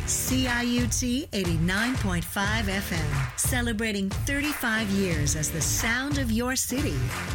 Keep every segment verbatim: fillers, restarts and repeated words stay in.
C I U T eighty-nine point five F M, celebrating thirty-five years as the sound of your city.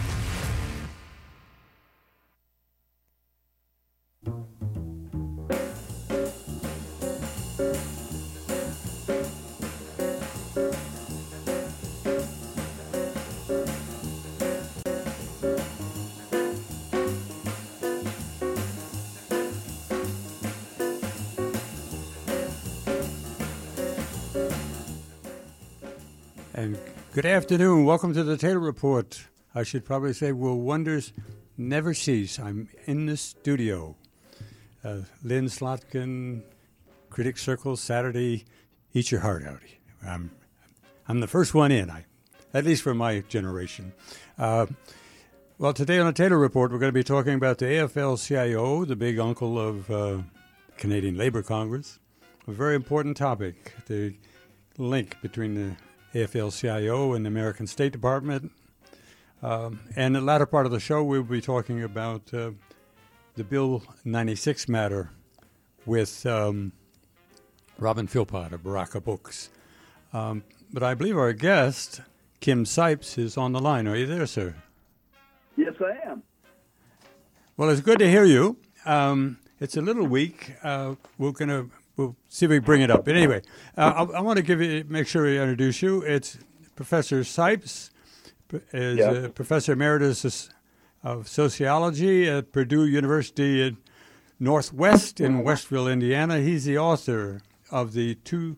And good afternoon. Welcome to the Taylor Report. I should probably say, will wonders never cease? I'm in the studio. Uh, Lynn Slotkin, Critic Circle, Saturday. Eat your heart out. I'm, I'm the first one in, I, at least for my generation. Uh, well, today on the Taylor Report, we're going to be talking about the A F L C I O, the big uncle of uh, Canadian Labour Congress. A very important topic, the link between the A F L C I O and the American State Department. Um, and in the latter part of the show, we'll be talking about uh, the Bill ninety-six matter with um, Robin Philpott of Baraka Books. Um, but I believe our guest, Kim Sipes, is on the line. Are you there, sir? Yes, I am. Well, it's good to hear you. Um, it's a little weak. Uh, we're going to We'll see if we bring it up. But anyway, uh, I, I want to give you, make sure we introduce you. It's Professor Sipes, is yeah. uh, Professor Emeritus of Sociology at Purdue University in Northwest in Westville, Indiana. He's the author of the twenty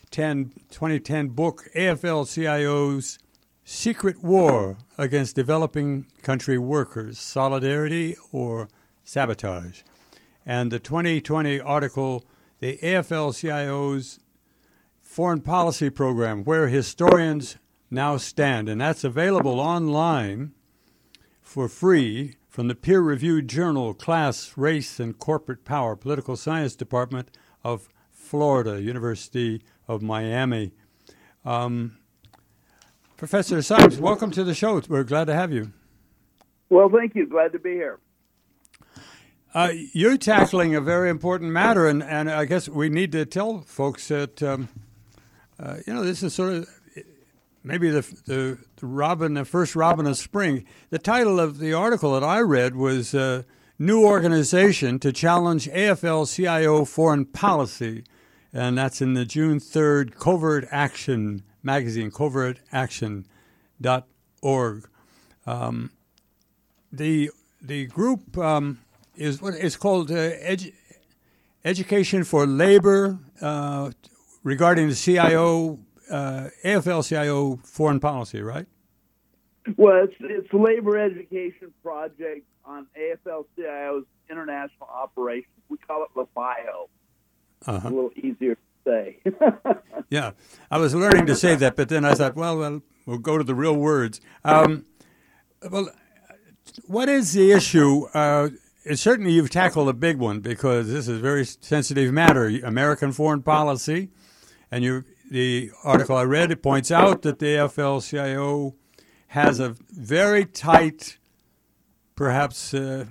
ten book, A F L C I O's Secret War Against Developing Country Workers, Solidarity or Sabotage, and the twenty twenty article, the A F L C I O's Foreign Policy Program, Where Historians Now Stand. And that's available online for free from the peer-reviewed journal Class, Race, and Corporate Power, Political Science Department of Florida, University of Miami. Um, Professor Sipes, welcome to the show. We're glad to have you. Well, thank you. Glad to be here. Uh, you're tackling a very important matter, and, and I guess we need to tell folks that, um, uh, you know, this is sort of maybe the, the the robin, the first robin of spring. The title of the article that I read was uh, New Organization to Challenge A F L C I O Foreign Policy, and that's in the June third Covert Action magazine, covert action dot org. Um, the, the group... Um, is what it's called uh, edu- Education for Labor uh, regarding the C I O, uh, A F L C I O foreign policy, right? Well, it's it's a labor education project on A F L C I O's international operations. We call it LABIO. Uh-huh. A little easier to say. Yeah, I was learning to say that, but then I thought, well, well we'll go to the real words. Um, well, what is the issue? Uh, It's certainly you've tackled a big one because this is a very sensitive matter, American foreign policy. And you, the article I read, it points out that the A F L C I O has a very tight, perhaps uh,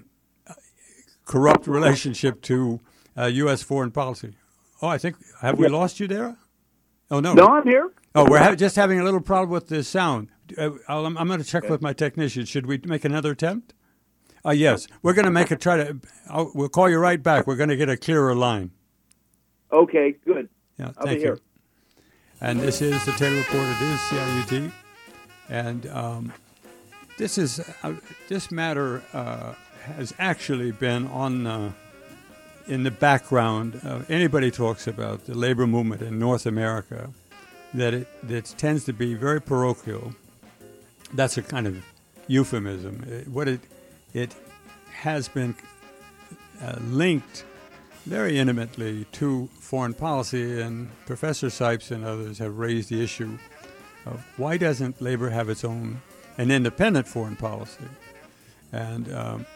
corrupt relationship to uh, U S foreign policy. Oh, I think, have we lost you there? Oh, no. No, I'm here. Oh, we're ha- just having a little problem with the sound. Uh, I'll, I'm going to check okay. with my technician. Should we make another attempt? Uh, yes, we're going to make a try to. I'll, we'll call you right back. We're going to get a clearer line. Okay, good. Yeah, I'll thank be you. Here. And this is the Taylor Report. It is C I U T, and um, this is uh, this matter uh, has actually been on uh, in the background. Uh, anybody talks about the labor movement in North America, that it that tends to be very parochial. That's a kind of euphemism. It, what it It has been uh, linked very intimately to foreign policy, and Professor Sipes and others have raised the issue of why doesn't labor have its own, an independent foreign policy? And um,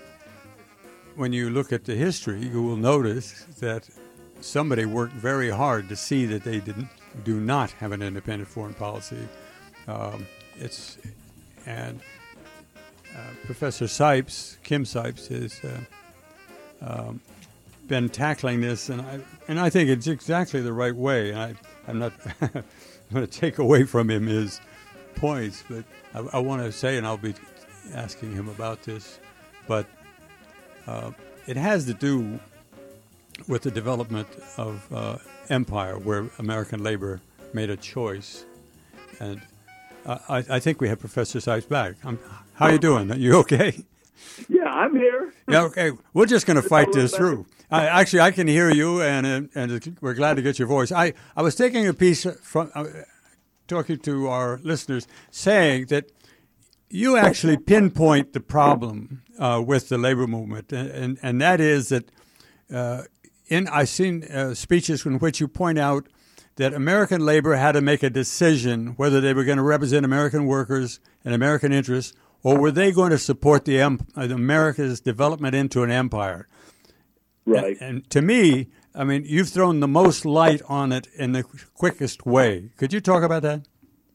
when you look at the history, you will notice that somebody worked very hard to see that they didn't do not have an independent foreign policy. Um, it's and uh, Professor Sipes, Kim Sipes, has uh, um, been tackling this, and I and I think it's exactly the right way. And I, I'm not going to take away from him his points, but I, I want to say, and I'll be asking him about this, but uh, it has to do with the development of uh, empire, where American labor made a choice. And uh, I, I think we have Professor Sipes back. I'm, how are you doing? Are you okay? Yeah, I'm here. Yeah, okay. We're just going to fight this through. I, actually, I can hear you, and and we're glad to get your voice. I, I was taking a piece from uh, talking to our listeners, saying that you actually pinpoint the problem uh, with the labor movement, and and, and that is that uh, in I've seen uh, speeches in which you point out that American labor had to make a decision whether they were going to represent American workers and American interests, or were they going to support the em- America's development into an empire? Right. And, and to me, I mean, you've thrown the most light on it in the quickest way. Could you talk about that?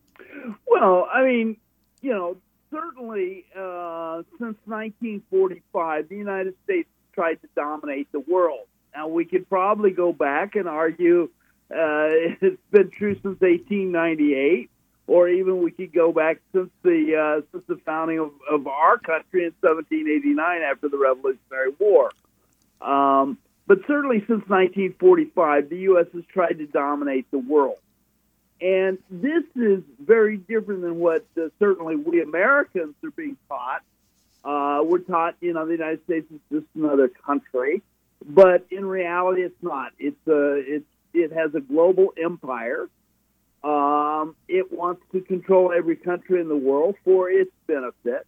Well, I mean, you know, certainly uh, since nineteen forty-five, the United States tried to dominate the world. Now, we could probably go back and argue uh, it's been true since eighteen ninety-eight. Or even we could go back since the uh, since the founding of, of our country in seventeen eighty-nine after the Revolutionary War. Um, but certainly since nineteen forty-five, the U S has tried to dominate the world. And this is very different than what uh, certainly we Americans are being taught. Uh, we're taught, you know, the United States is just another country. But in reality, it's not. It's a, it's, it has a global empire. Um, it wants to control every country in the world for its benefit.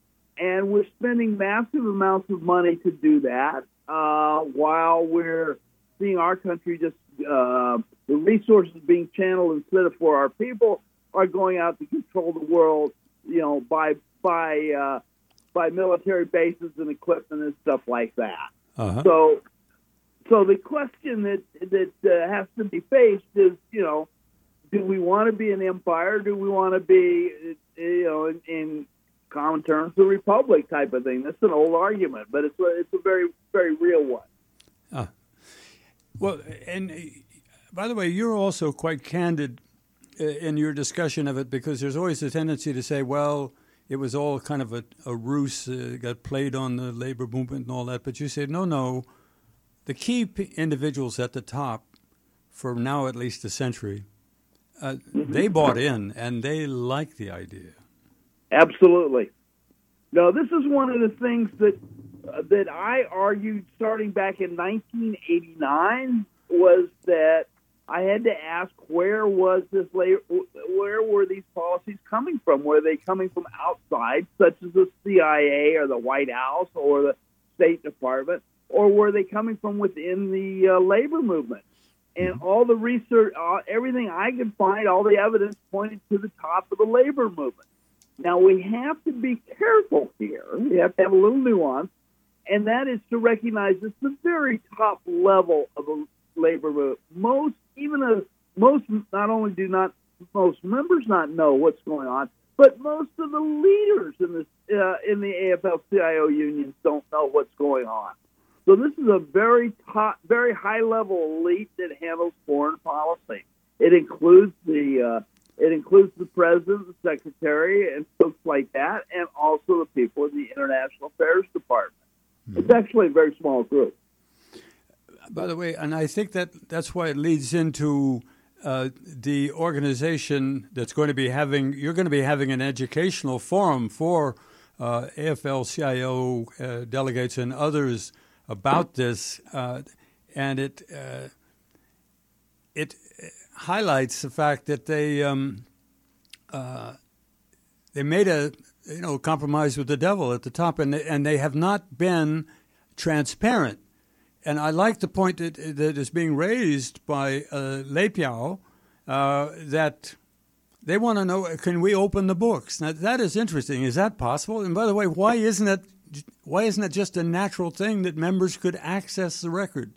And we're spending massive amounts of money to do that uh, while we're seeing our country just, uh, the resources being channeled instead of for our people are going out to control the world, you know, by, by, uh, by military bases and equipment and stuff like that. Uh-huh. So, so the question that, that uh, has to be faced is, you know, do we want to be an empire? Do we want to be, you know, in, in common terms, a republic type of thing? That's an old argument, but it's a, it's a very, very real one. Uh, well, and uh, by the way, you're also quite candid uh, in your discussion of it, because there's always a tendency to say, well, it was all kind of a, a ruse, uh, got played on the labor movement and all that. But you said, no, no, the key p- individuals at the top, for now at least a century, Uh, they bought in, and they liked the idea. Absolutely. No, this is one of the things that uh, that I argued starting back in nineteen eighty-nine was that I had to ask, where was this labor, where were these policies coming from? Were they coming from outside, such as the C I A or the White House or the State Department, or were they coming from within the uh, labor movement? And all the research, uh, everything I could find, all the evidence pointed to the top of the labor movement. Now, we have to be careful here. We have to have a little nuance, and that is to recognize it's the very top level of a labor movement. Most, even a, most, not only do not most members not know what's going on, but most of the leaders in this uh, in the A F L C I O unions don't know what's going on. So this is a very top, very high-level elite that handles foreign policy. It includes the uh, it includes the president, the secretary, and folks like that, and also the people in the International Affairs Department. Mm-hmm. It's actually a very small group. By the way, and I think that that's why it leads into uh, the organization that's going to be having. You're going to be having an educational forum for uh, A F L C I O uh, delegates and others about this, uh, and it uh, it highlights the fact that they um, uh, they made a you know compromise with the devil at the top, and they, and they have not been transparent. And I like the point that that is being raised by uh, Lei Piao, uh, that they want to know, can we open the books? Now that is interesting. Is that possible? And by the way, why isn't it? Why isn't it just a natural thing that members could access the record?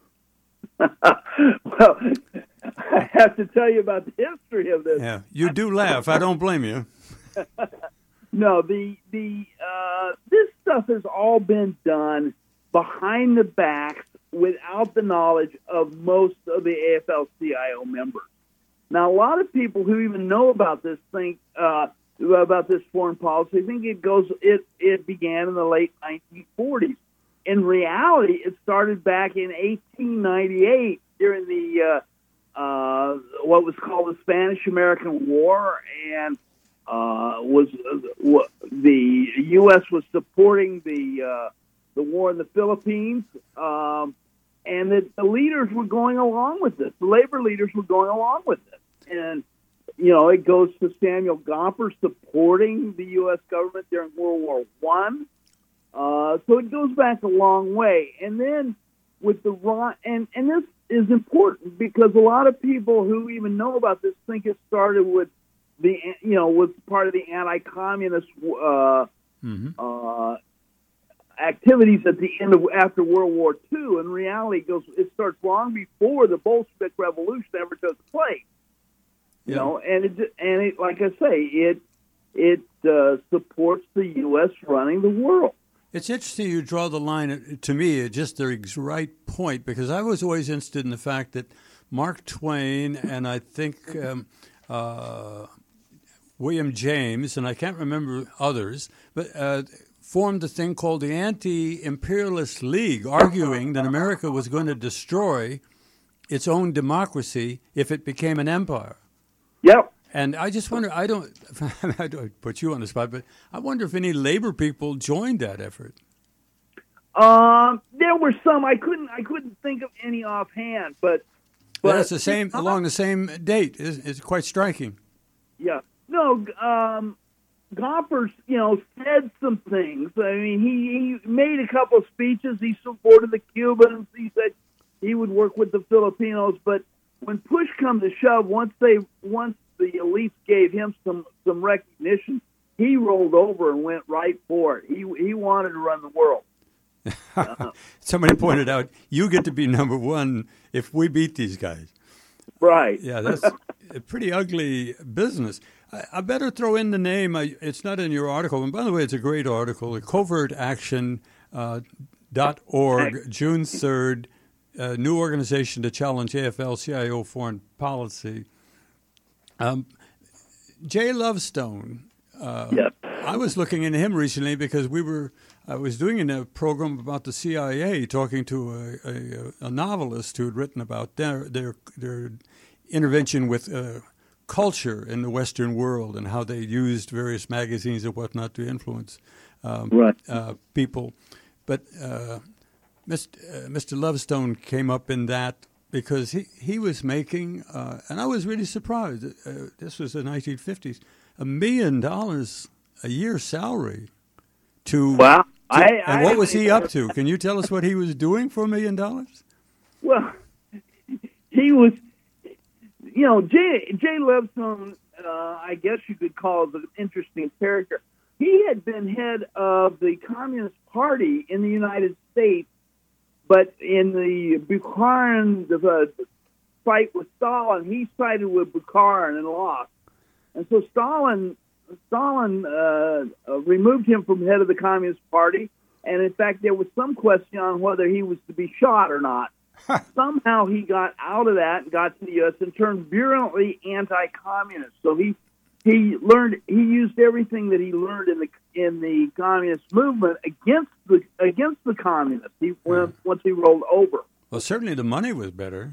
Well, I have to tell you about the history of this. Yeah, you do laugh. I don't blame you. No, the the uh, this stuff has all been done behind the backs without the knowledge of most of the A F L C I O members. Now, a lot of people who even know about this think uh, about this foreign policy think it goes. It it began in the late nineteen forties. In reality, it started back in eighteen ninety-eight during the uh, uh, what was called the Spanish-American War, and uh, was uh, the U S was supporting the uh, the war in the Philippines. Um, And that the leaders were going along with this. The labor leaders were going along with this. And, you know, it goes to Samuel Gompers supporting the U S government during World War One. Uh, so it goes back a long way. And then with the and and this is important because a lot of people who even know about this think it started with the you know with part of the anti-communist uh, mm-hmm. uh, activities at the end of after World War Two. In reality, it goes it starts long before the Bolshevik Revolution ever took place. You yeah. know, and it and it like I say, it it uh, supports the U S running the world. It's interesting you draw the line, to me, at just the right point, because I was always interested in the fact that Mark Twain and I think um, uh, William James, and I can't remember others, but uh, formed a thing called the Anti-Imperialist League, arguing that America was going to destroy its own democracy if it became an empire. Yep. And I just wonder, I don't, I don't put you on the spot, but I wonder if any labor people joined that effort. Um, there were some. I couldn't, I couldn't think of any offhand, but, but that's the same uh, along the same date. It's, it's quite striking. Yeah. No. Um, Gompers, you know, said some things. I mean, he, he made a couple of speeches. He supported the Cubans. He said he would work with the Filipinos. But when push comes to shove, once they once the elites gave him some, some recognition, he rolled over and went right for it. He he wanted to run the world. Uh, Somebody pointed out, you get to be number one if we beat these guys. Right. Yeah, that's a pretty ugly business. I, I better throw in the name. I, it's not in your article. And by the way, it's a great article. covert action dot org, uh, June third, uh, new organization to challenge A F L C I O foreign policy. Um, Jay Lovestone, uh, yep. I was looking into him recently because we were, I was doing a program about the C I A, talking to a, a, a novelist who had written about their their, their intervention with uh, culture in the Western world and how they used various magazines and whatnot to influence um, right. uh, people. But uh, Mister Uh, Mister Lovestone came up in that because he, he was making, uh, and I was really surprised, uh, this was the nineteen fifties, a million dollars a year salary to, wow. to I, and I, what was he up to? Can you tell us what he was doing for a million dollars? Well, he was, you know, Jay, Jay Lovestone, uh, I guess you could call it an interesting character. He had been head of the Communist Party in the United States, but in the Bukharin the fight with Stalin, he sided with Bukharin and lost. And so Stalin Stalin uh, uh, removed him from head of the Communist Party, and in fact there was some question on whether he was to be shot or not. Somehow he got out of that and got to the U S and turned virulently anti-communist. So he he learned he used everything that he learned in the in the communist movement against the against the communists. He went, once he rolled over. Well, certainly the money was better.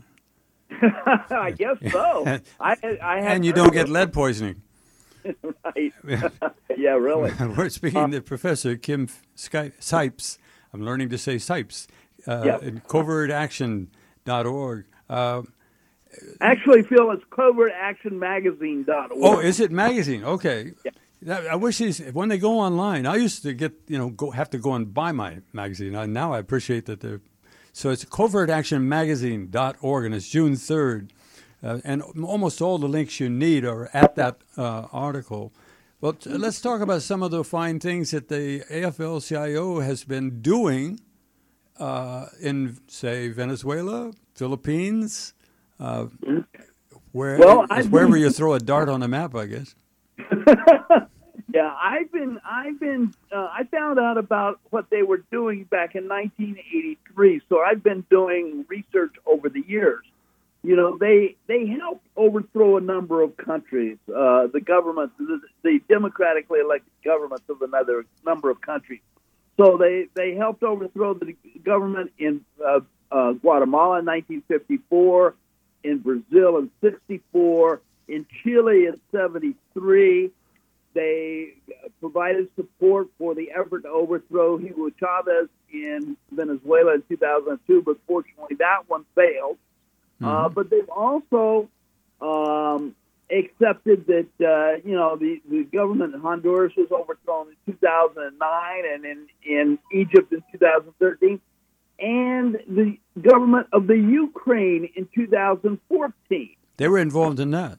I guess so. I, I and you don't get lead poisoning. Right. Yeah, really. We're speaking uh, to Professor Kim Sky- Sipes. I'm learning to say Sipes. Uh, yep. In covert action dot org. Uh, Actually, Phil, it's covert action magazine dot org. Oh, is it magazine? Okay. Yeah. I wish these, when they go online, I used to get, you know, go have to go and buy my magazine. I, now I appreciate that they're, so it's covert action magazine dot org, and it's June third. Uh, and almost all the links you need are at that uh, article. Well, t- let's talk about some of the fine things that the A F L C I O has been doing uh, in, say, Venezuela, Philippines, uh, where well, it's wherever you throw a dart on a map, I guess. Yeah, I've been, I've been, uh, I found out about what they were doing back in nineteen eighty-three. So I've been doing research over the years. You know, they they helped overthrow a number of countries, uh, the government, the, the democratically elected governments of another number of countries. So they, they helped overthrow the government in uh, uh, Guatemala in nineteen fifty-four, in Brazil in sixty-four, in Chile in seventy-three. They provided support for the effort to overthrow Hugo Chavez in Venezuela in two thousand two, but fortunately that one failed. Mm-hmm. Uh, but they've also um, accepted that, uh, you know, the, the government in Honduras was overthrown in two thousand nine and in, in Egypt in two thousand thirteen, and the government of the Ukraine in two thousand fourteen. They were involved in that.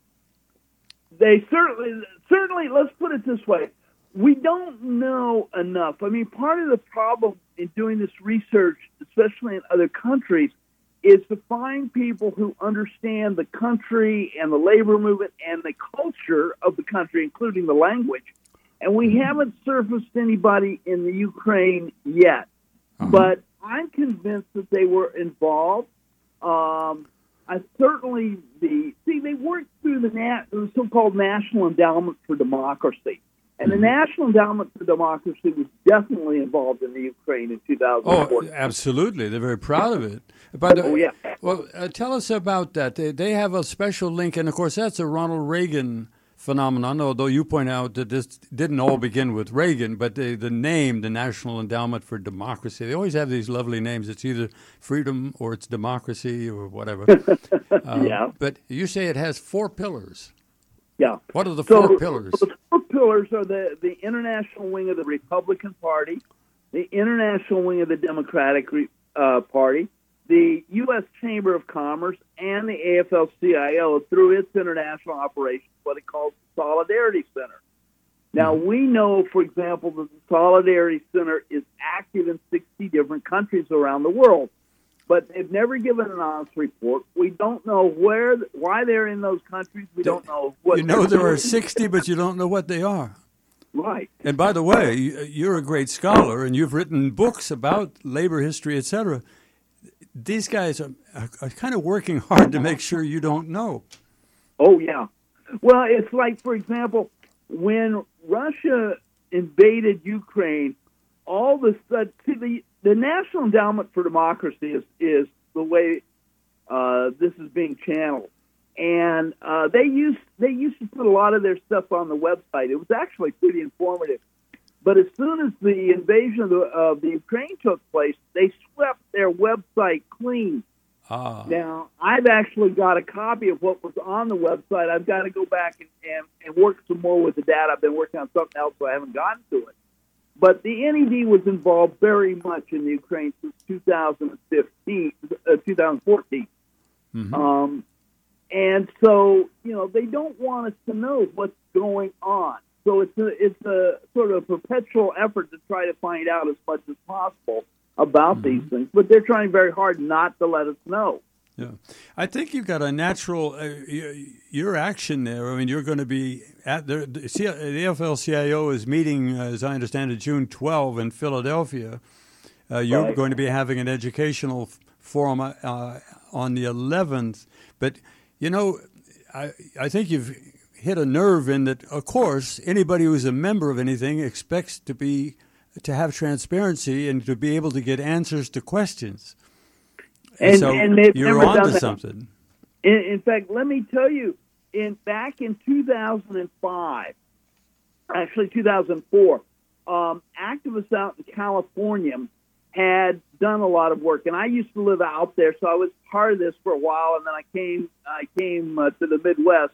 They certainly, certainly, let's put it this way. We don't know enough. I mean, part of the problem in doing this research, especially in other countries, is to find people who understand the country and the labor movement and the culture of the country, including the language. And we haven't surfaced anybody in the Ukraine yet. Uh-huh. But I'm convinced that they were involved. Um, I certainly the see they worked through the, nat, the so-called National Endowment for Democracy, and the National Endowment for Democracy was definitely involved in the Ukraine in two thousand four. Oh, absolutely! They're very proud of it. But uh, oh yeah. Well, uh, tell us about that. They they have a special link, and of course that's a Ronald Reagan phenomenon. Although you point out that this didn't all begin with Reagan, but the the name, the National Endowment for Democracy, they always have these lovely names. It's either freedom or it's democracy or whatever. um, yeah. But you say it has four pillars. Yeah. What are the so, four pillars? So the four pillars are the, the international wing of the Republican Party, the international wing of the Democratic uh, Party, the U S Chamber of Commerce, and the A F L C I O through its international operations, what it calls the Solidarity Center. Now, we know, for example, that the Solidarity Center is active in sixty different countries around the world, but they've never given an honest report. We don't know where, why they're in those countries. We don't know what. You know there are sixty, but you don't know what they are. Right. And by the way, you're a great scholar, and you've written books about labor history, et cetera. These guys are, are kind of working hard to make sure you don't know. Oh, yeah. Well, it's like, for example, when Russia invaded Ukraine, all the uh, see, the the National Endowment for Democracy is is the way uh, this is being channeled, and uh, they used they used to put a lot of their stuff on the website. It was actually pretty informative. But as soon as the invasion of the, of the Ukraine took place, they swept their website clean. Ah. Now, I've actually got a copy of what was on the website. I've got to go back and, and, and work some more with the data. I've been working on something else, so I haven't gotten to it. But the N E D was involved very much in the Ukraine since two thousand fifteen, uh, two thousand fourteen. Mm-hmm. Um, and so, you know, they don't want us to know what's going on. So it's a, it's a sort of perpetual effort to try to find out as much as possible about mm-hmm. these things, but they're trying very hard not to let us know. Yeah, I think you've got a natural uh, your action there. I mean, you're going to be at the the A F L C I O is meeting, uh, as I understand it, June twelfth in Philadelphia. Uh, you're right. going to be having an educational forum uh, on the eleventh. But you know, I I think you've hit a nerve in that. Of course, anybody who's a member of anything expects to be to have transparency and to be able to get answers to questions. And, so and they've you're never on done to that. something. In, in fact, let me tell you, in back in two thousand five, actually two thousand four, um, activists out in California had done a lot of work, and I used to live out there, so I was part of this for a while, and then I came I came uh, to the Midwest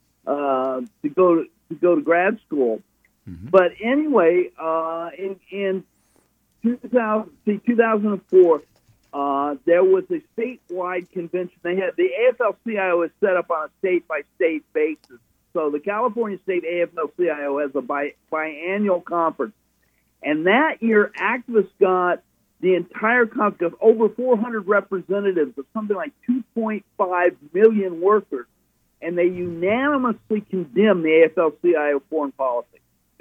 uh, to go to, to go to grad school. Mm-hmm. But anyway, uh, in in two thousand, see, two thousand four. Uh, there was a statewide convention. They had the A F L C I O is set up on a state-by-state basis. So the California State A F L C I O has a bi- biannual conference. And that year, activists got the entire conference, over four hundred representatives of something like two point five million workers, and they unanimously condemned the A F L C I O foreign policy.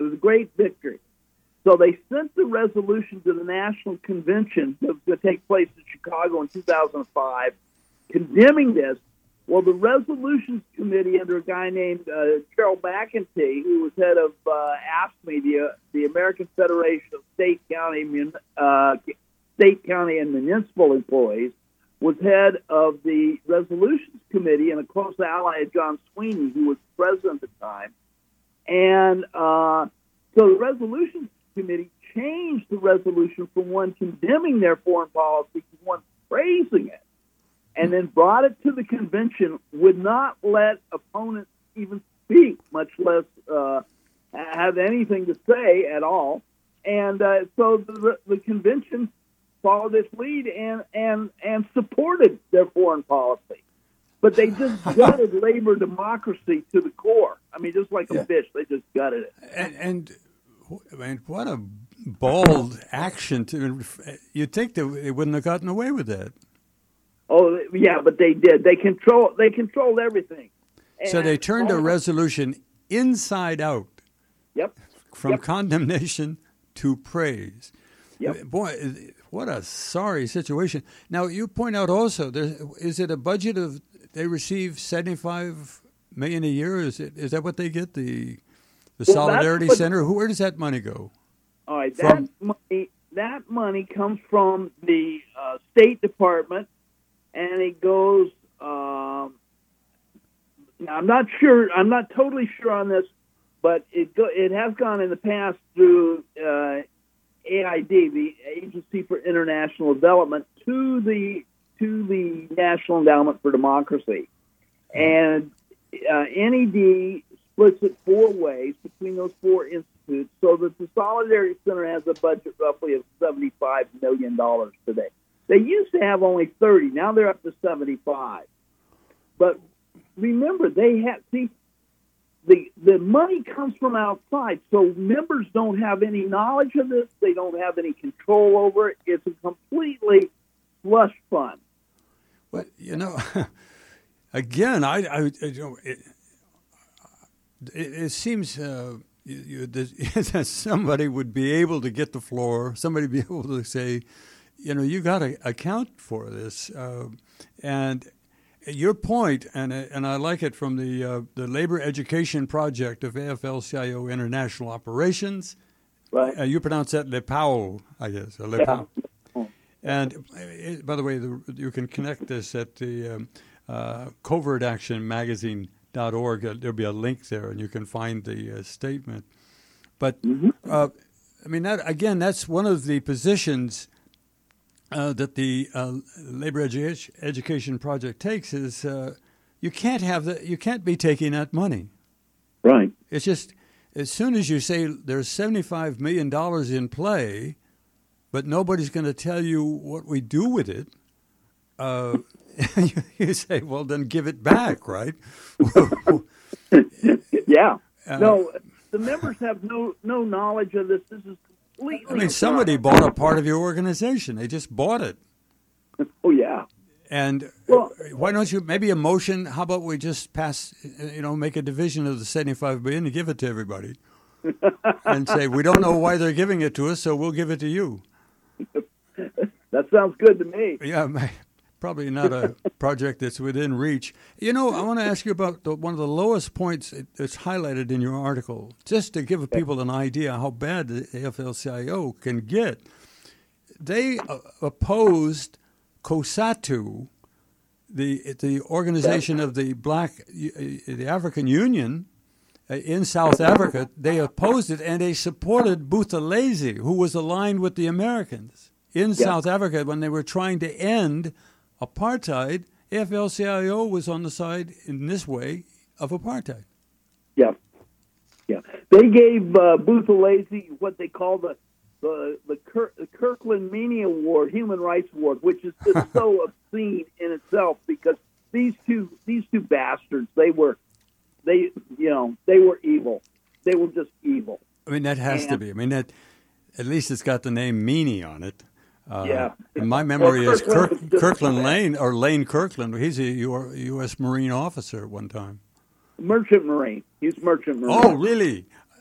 It was a great victory. So they sent the resolution to the National Convention that was going to take place in Chicago in two thousand five, condemning this. Well, the Resolutions Committee, under a guy named uh, Gerald McEntee, who was head of uh, A F S C M E, the, the American Federation of State, County, uh, State, County, and Municipal Employees, was head of the Resolutions Committee and a close ally of John Sweeney, who was president at the time. And uh, so the Resolutions Committee changed the resolution from one condemning their foreign policy to one praising it, and then brought it to the convention, would not let opponents even speak, much less uh, have anything to say at all. And uh, so the, the convention followed its lead and, and, and supported their foreign policy. But they just gutted labor democracy to the core. I mean, just like a yeah. fish, they just gutted it. And, and I mean, what a bold action! To you'd think that they wouldn't have gotten away with that. Oh yeah, but they did. They control. They controlled everything. And so they turned a resolution inside out. Yep. From yep. condemnation to praise. Yep. Boy, what a sorry situation. Now you point out also, there is it a budget of they receive seventy-five million a year? Is it is that what they get? The the well, Solidarity what, Center. Who where does that money go? All right, from? that money that money comes from the uh, State Department. And it goes. Um, now I'm not sure. I'm not totally sure on this, but it go, it has gone in the past through uh, A I D, the Agency for International Development, to the to the National Endowment for Democracy, and uh, N E D splits it four ways between those four institutes, so that the Solidarity Center has a budget roughly of seventy-five million dollars today. They used to have only thirty. Now they're up to seventy-five. But remember, they have see the the money comes from outside, so members don't have any knowledge of this. They don't have any control over it. It's a completely slush fund. But you know, again, I, I you know, it, it, it seems uh, you, you, that somebody would be able to get the floor. Somebody be able to say, you know, you got to account for this, uh, and your point, and and I like it from the uh, the Labor Education Project of A F L C I O International Operations. Right. Uh, you pronounce that Le Pau, I guess. Or Le yeah. Pau. And uh, by the way, the, you can connect this at the um, uh, covert action magazine dot org. Uh, there'll be a link there, and you can find the uh, statement. But mm-hmm. uh, I mean, that again, that's one of the positions. Uh, that the uh, Labor Edu- Education Project takes is uh, you can't have the you can't be taking that money. Right. It's just as soon as you say there's seventy-five million dollars in play, but nobody's going to tell you what we do with it. Uh, you, you say, well, then give it back, right? yeah. Uh, no, the members have no no knowledge of this. This is. I mean, somebody bought a part of your organization. They just bought it. Oh, yeah. And well, why don't you, maybe a motion, how about we just pass, you know, make a division of the seventy-five billion dollars and give it to everybody and say, we don't know why they're giving it to us, so we'll give it to you. That sounds good to me. Yeah, probably not a project that's within reach. You know, I want to ask you about the, one of the lowest points that's highlighted in your article, just to give people an idea how bad the A F L C I O can get. They uh, opposed COSATU, the the organization of the Black, the African Union uh, in South Africa. They opposed it, and they supported Buthelezi, who was aligned with the Americans in yeah. South Africa when they were trying to end apartheid. A F L C I O was on the side in this way of apartheid. Yeah, yeah. They gave uh, Buthelezi what they call the the the, Kirk, the Kirkland Meany Award, Human Rights Award, which is just so obscene in itself because these two these two bastards, they were they you know they were evil. They were just evil. I mean, that has and, to be. I mean, that at least it's got the name Meany on it. Uh, yeah. My memory well, is Kirkland, Kirk, Kirkland Lane, or Lane Kirkland. He's a U S Marine officer at one time. Merchant Marine. He's Merchant Marine. Oh, really?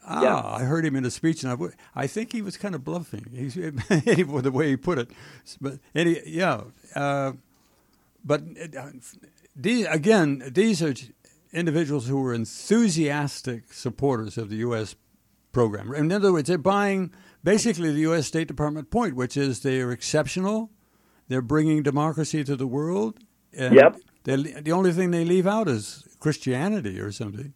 Ah, Yeah. I heard him in a speech, and I, w- I think he was kind of bluffing. He's with the way he put it. But any, yeah. Uh, but uh, these, again, these are individuals who are enthusiastic supporters of the U S program. In other words, they're buying basically the U S State Department point, which is they are exceptional. They're bringing democracy to the world. And Yep. the only thing they leave out is Christianity or something.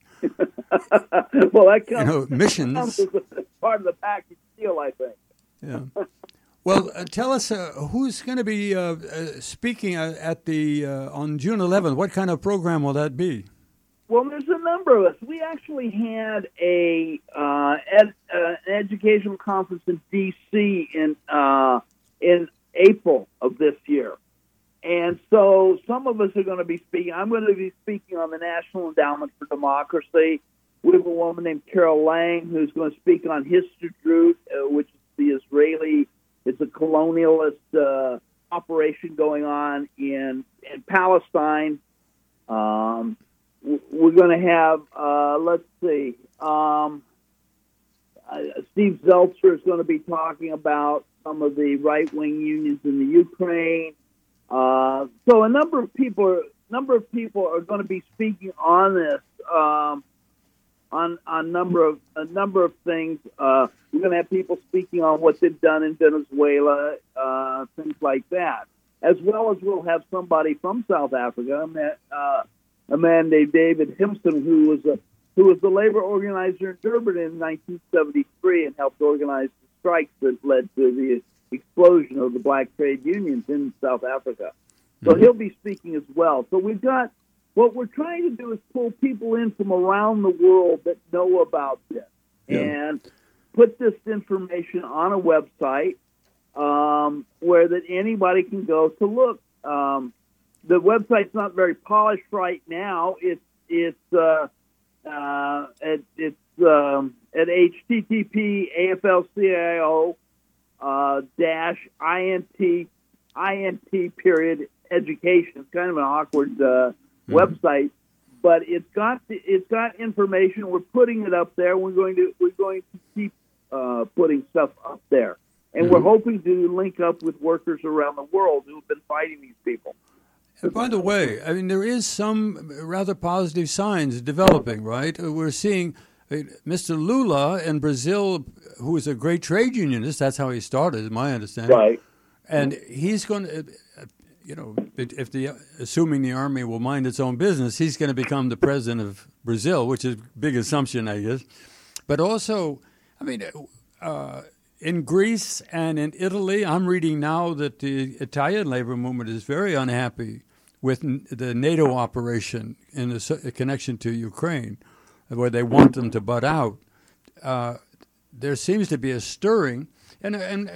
Well, that comes, You know, missions. comes as part of the package deal, I think. Yeah. Well, uh, tell us uh, who's going to be uh, uh, speaking uh, at the uh, on June eleventh. What kind of program will that be? Well, there's a number of us. We actually had a uh, ed, uh, an educational conference in D C in uh, in April of this year, and so some of us are going to be speaking. I'm going to be speaking on the National Endowment for Democracy. We have a woman named Carol Lang who's going to speak on Histadrut, uh, which is the Israeli. It's a colonialist uh, operation going on in in Palestine. Um, we're going to have, uh, let's see, um, uh, Steve Zeltser is going to be talking about some of the right-wing unions in the Ukraine. Uh, so a number of people, number of people are going to be speaking on this, um, on on number of a number of things. Uh, we're going to have people speaking on what they've done in Venezuela, uh, things like that, as well as we'll have somebody from South Africa, uh, a man named David Himson, who was a who was the labor organizer in Durban in nineteen seventy-three and helped organize the strikes that led to the explosion of the black trade unions in South Africa. So mm-hmm. he'll be speaking as well. So we've got, what we're trying to do is pull people in from around the world that know about this yeah. and put this information on a website um, where that anybody can go to look. Um, the website's not very polished right now. It's it's uh, uh, it, it's um, at H T T P A F L C I O uh, dash I N T I N T period education. It's kind of an awkward uh, mm-hmm. website, but it's got it's got information. We're putting it up there. We're going to we're going to keep uh, putting stuff up there, and mm-hmm. we're hoping to link up with workers around the world who have been fighting these people. And by the way, I mean, there is some rather positive signs developing, right? We're seeing Mister Lula in Brazil, who is a great trade unionist. That's how he started, is my understanding. Right. And he's going to, you know, if the assuming the army will mind its own business, he's going to become the president of Brazil, which is a big assumption, I guess. But also, I mean, uh, in Greece and in Italy, I'm reading now that the Italian labor movement is very unhappy with the NATO operation in a connection to Ukraine, where they want them to butt out. Uh, there seems to be a stirring, and and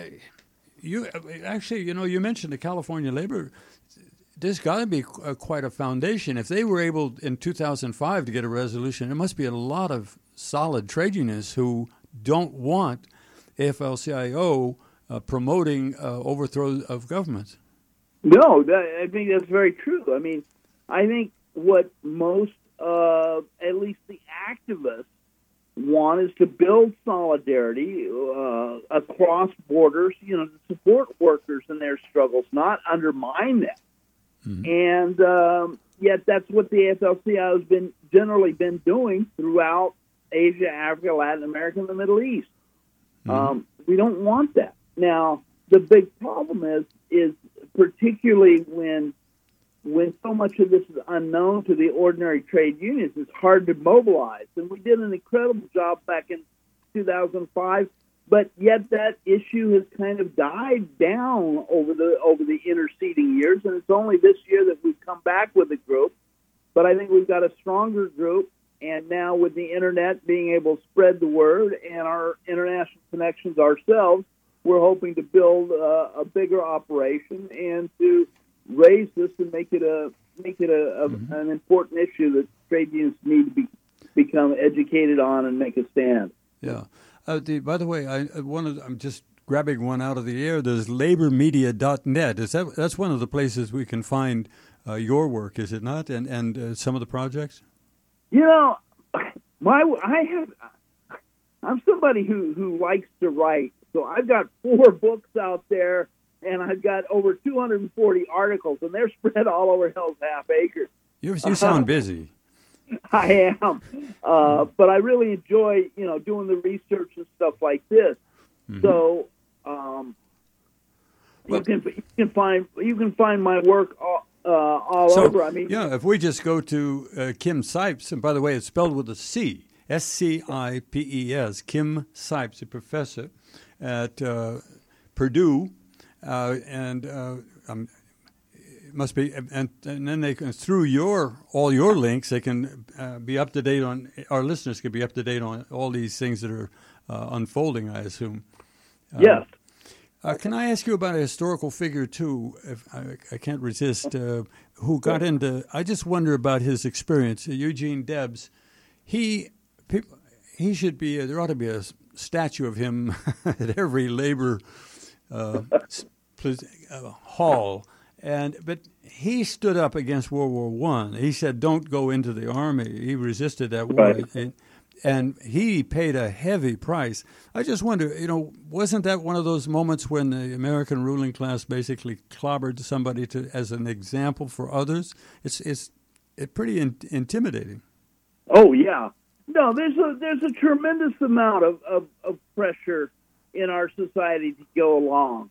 you actually, you know, you mentioned the California labor. There's got to be a, quite a foundation. If they were able in two thousand five to get a resolution, there must be a lot of solid trade unionists who don't want A F L C I O uh, promoting uh, overthrow of governments. No, that, I think that's very true. I mean, I think what most, uh, at least the activists, want is to build solidarity uh, across borders, you know, to support workers in their struggles, not undermine them. Mm-hmm. And um, yet that's what the A F L C I O has been generally been doing throughout Asia, Africa, Latin America, and the Middle East. Mm-hmm. Um, we don't want that. Now, the big problem is, is particularly when when so much of this is unknown to the ordinary trade unions, it's hard to mobilize. And we did an incredible job back in two thousand five, but yet that issue has kind of died down over the over the interceding years, and it's only this year that we've come back with a group. But I think we've got a stronger group, and now with the Internet being able to spread the word and our international connections ourselves, we're hoping to build uh, a bigger operation and to raise this and make it a make it a, a mm-hmm. an important issue that trade unions need to be become educated on and make a stand. Yeah. Uh, the, by the way, I one of the, I'm just grabbing one out of the air. There's labor media dot net. Is that that's one of the places we can find uh, your work, is it not? And and uh, some of the projects. You know, my I have I'm somebody who, who likes to write. So I've got four books out there, and I've got over two hundred forty articles, and they're spread all over Hell's Half Acre. You, you sound busy. I am. Uh, but I really enjoy, you know, doing the research and stuff like this. Mm-hmm. So um, you, can, you can find you can find my work all, uh, all so, over. I mean, yeah, if we just go to uh, Kim Sipes, and by the way, it's spelled with a C, S C I P E S, Kim Sipes, a professor at uh, Purdue, uh, and uh, um, it must be, and, and then they can, through your all your links, they can uh, be up to date on. Our listeners can be up to date on all these things that are uh, unfolding, I assume. Uh, yes. Uh, can I ask you about a historical figure too? If I, I can't resist. Uh, who got into? I just wonder about his experience. Uh, Eugene Debs. He, people, he should be. There ought to be a statue of him at every labor uh, uh, hall. And but he stood up against World War One. He said, "Don't go into the army." He resisted that war, right. and, and he paid a heavy price. I just wonder, you know, wasn't that one of those moments when the American ruling class basically clobbered somebody to as an example for others? It's it's it's pretty in, intimidating. Oh yeah, no, there's a there's a tremendous amount of, of, of pressure in our society to go along.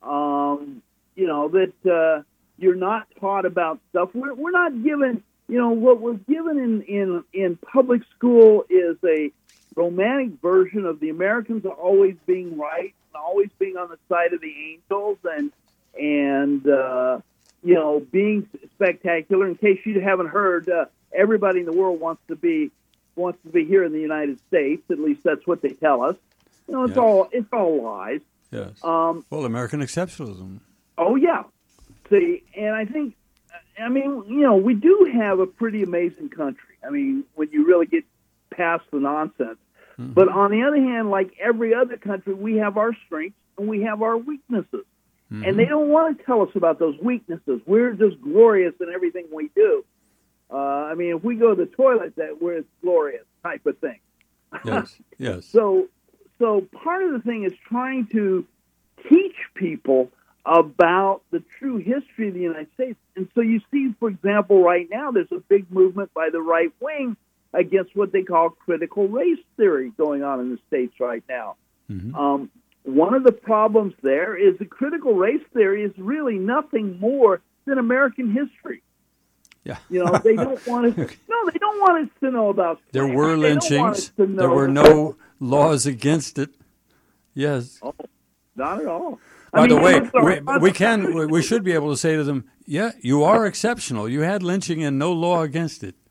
Um, You know, that uh, you're not taught about stuff. We're, we're not given, you know, what we're given in, in, in public school is a romantic version of the Americans always being right and always being on the side of the angels and, and uh, you know, being spectacular. In case you haven't heard, uh, everybody in the world wants to be wants to be here in the United States. At least that's what they tell us. You know, it's Yeah. all it's all lies. Yes. Um, well, American exceptionalism. Oh, yeah. See, and I think, I mean, you know, we do have a pretty amazing country. I mean, when you really get past the nonsense. Mm-hmm. But on the other hand, like every other country, we have our strengths and we have our weaknesses. Mm-hmm. And they don't want to tell us about those weaknesses. We're just glorious in everything we do. Uh, I mean, if we go to the toilet, that we're glorious type of thing. Yes, yes. So, so part of the thing is trying to teach people about the true history of the United States. And so you see, for example, right now there's a big movement by the right wing against what they call critical race theory going on in the States right now. Mm-hmm. Um, one of the problems there is the critical race theory is really nothing more than American history. Yeah. You know, they don't want us, no, they don't want us to know about There were they lynchings. There were no laws against it. Yes. Oh, not at all. By I mean, the way, we, we can we should be able to say to them, yeah, you are exceptional. You had lynching and no law against it.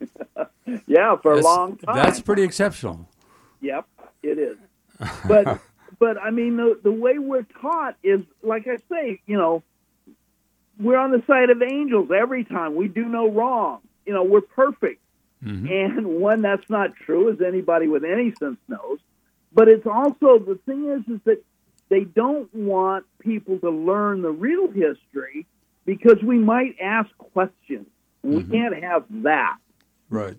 Yeah, for that's, a long time. That's pretty exceptional. Yep, it is. But but I mean, the the way we're taught is, like I say, you know, we're on the side of angels every time. We do no wrong. You know, we're perfect. Mm-hmm. And one, that's not true, as anybody with any sense knows. But it's also, the thing is, is that they don't want people to learn the real history because we might ask questions. We mm-hmm. can't have that. Right.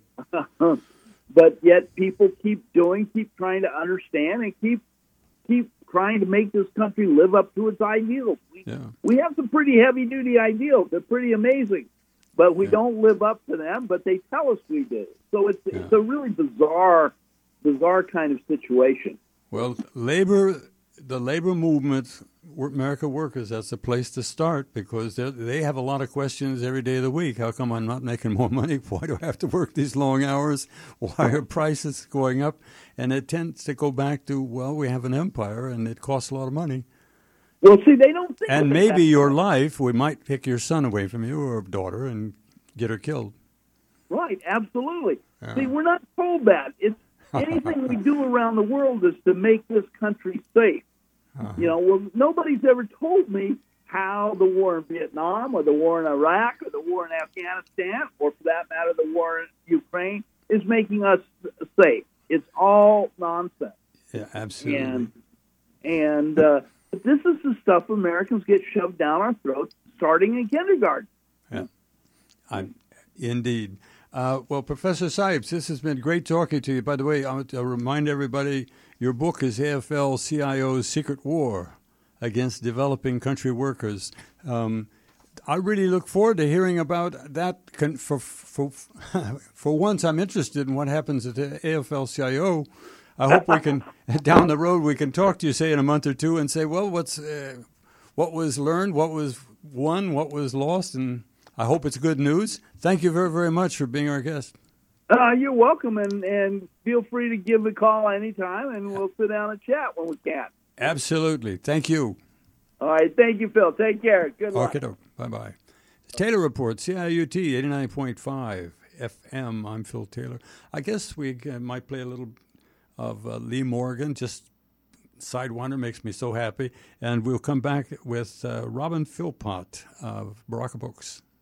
But yet people keep doing, keep trying to understand, and keep keep trying to make this country live up to its ideals. We, yeah. we have some pretty heavy-duty ideals. They're pretty amazing. But we yeah. don't live up to them, but they tell us we do. So it's, yeah. it's a really bizarre, bizarre kind of situation. Well, labor... The labor movement, America Workers, that's a place to start because they have a lot of questions every day of the week. How come I'm not making more money? Why do I have to work these long hours? Why are prices going up? And it tends to go back to, well, we have an empire and it costs a lot of money. Well, see, they don't think And of maybe that. your life, we might pick your son away from you or daughter and get her killed. Right, absolutely. Yeah. See, we're not told that. It's anything we do around the world is to make this country safe. Uh-huh. You know, well, nobody's ever told me how the war in Vietnam or the war in Iraq or the war in Afghanistan or, for that matter, the war in Ukraine is making us safe. It's all nonsense. Yeah, absolutely. And, and uh, this is the stuff Americans get shoved down our throats starting in kindergarten. Yeah, I'm, indeed. Uh, well, Professor Sipes, this has been great talking to you. By the way, I want to remind everybody, your book is A F L C I O's Secret War Against Developing Country Workers. Um, I really look forward to hearing about that. For, for, for once, I'm interested in what happens at the A F L C I O. I hope we can, down the road, we can talk to you, say, in a month or two and say, well, what's uh, what was learned, what was won, what was lost, and I hope it's good news. Thank you very, very much for being our guest. Uh, you're welcome, and, and feel free to give a call anytime, and we'll sit down and chat when we can. Absolutely. Thank you. All right. Thank you, Phil. Take care. Good luck. Okay. Bye-bye. Taylor Report, C I U T, eighty-nine point five F M. I'm Phil Taylor. I guess we uh, might play a little of uh, Lee Morgan, just Sidewinder makes me so happy. And we'll come back with uh, Robin Philpott of Baraka Books.